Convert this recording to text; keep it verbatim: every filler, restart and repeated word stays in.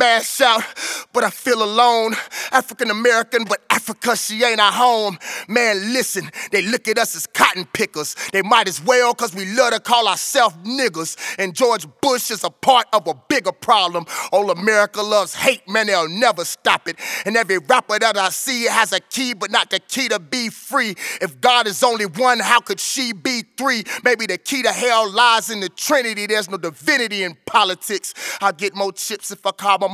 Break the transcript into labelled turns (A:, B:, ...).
A: mash out, but I feel alone. African American, but Africa, she ain't our home. Man, listen, they look at us as cotton pickers. They might as well, cause we love to call ourselves niggers. And George Bush is a part of a bigger problem. All America loves hate, man, they'll never stop it. And every rapper that I see has a key, but not the key to be free. If God is only one, how could she be three? Maybe the key to hell lies in the Trinity. There's no divinity in politics. I'll get more chips if I call my